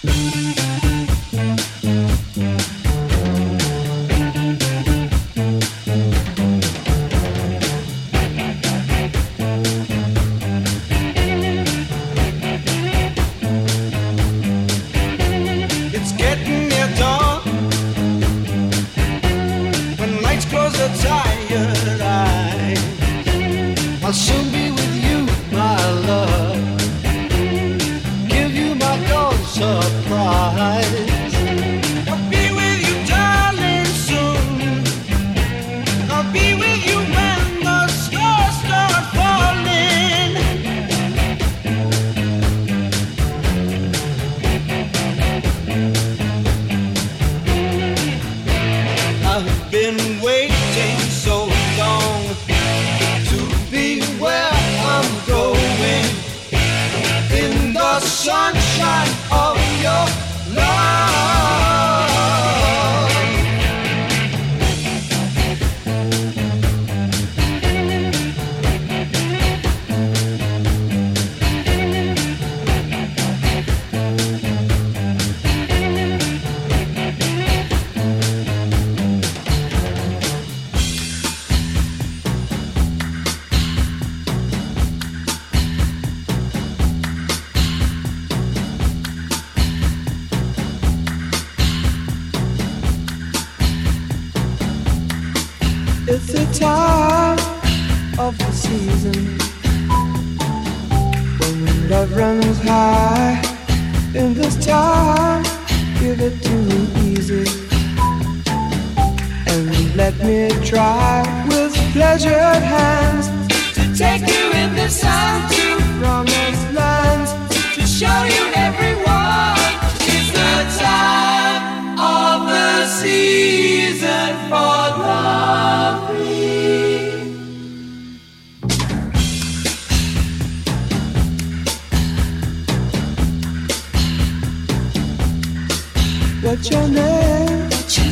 What's your name?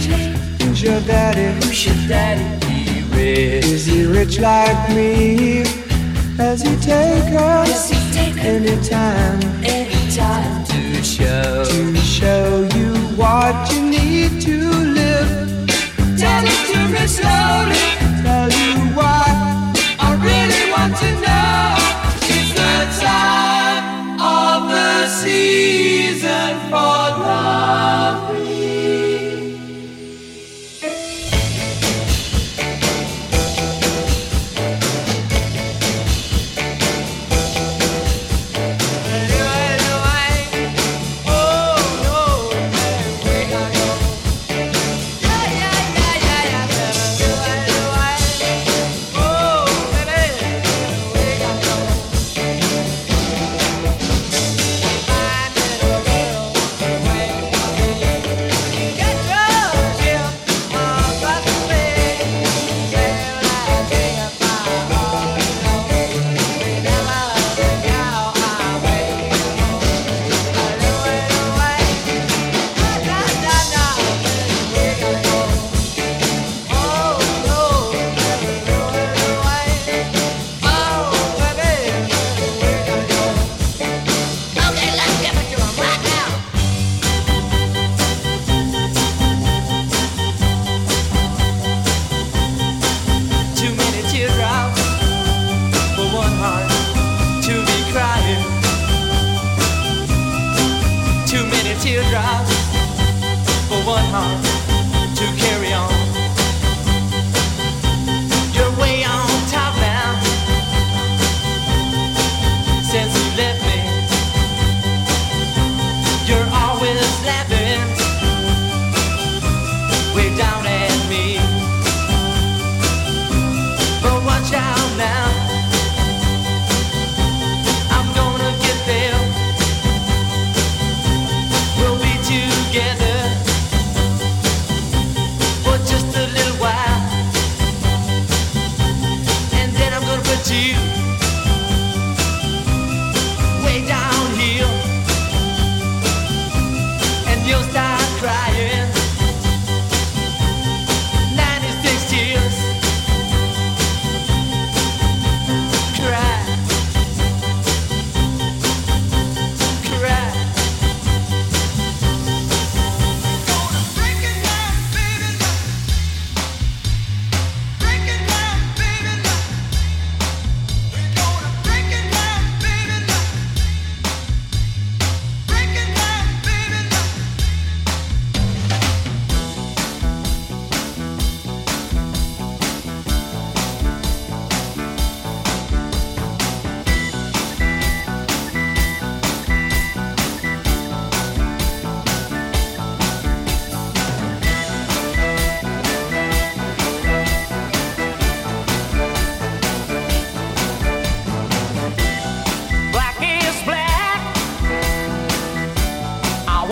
Who's your daddy? Is he rich like me? Does he take us anytime to show you what you need to live? Tell it to me slowly. Tell you why I really want to know. It's the time of the season for love.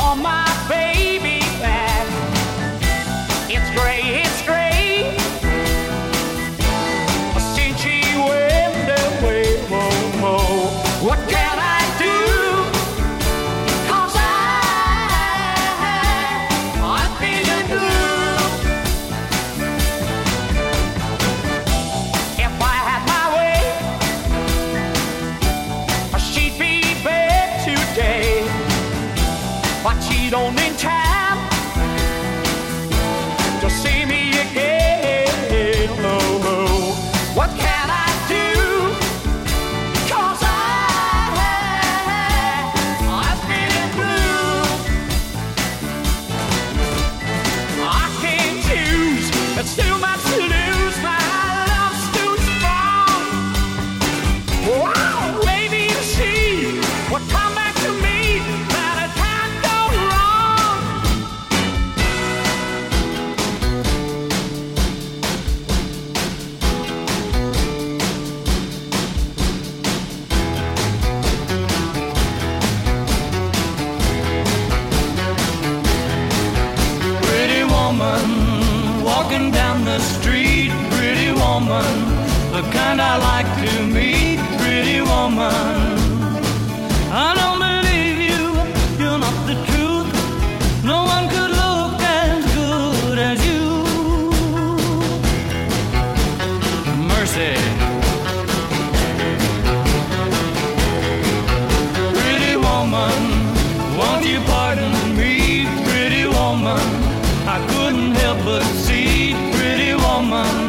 want my baby back. It's great, it's great. Since she went away, whoa, whoa. What can I do? 'Cause I'm feeling blue. If I had my way, she'd be back today. But she don't in time to see me again. Oh, oh. What can I do? 'Cause I'm feeling blue. I can't choose, it's too much to lose. My love's too strong. Wow, maybe she will come back to me. That it can't go wrong. Pretty woman walking down the street. Pretty woman, the kind I like to meet. Pretty woman, I don't believe you, you're not the truth. No one could look as good as you. Mercy. Pretty woman, won't you pardon me? Pretty woman, I couldn't help but see. Pretty woman,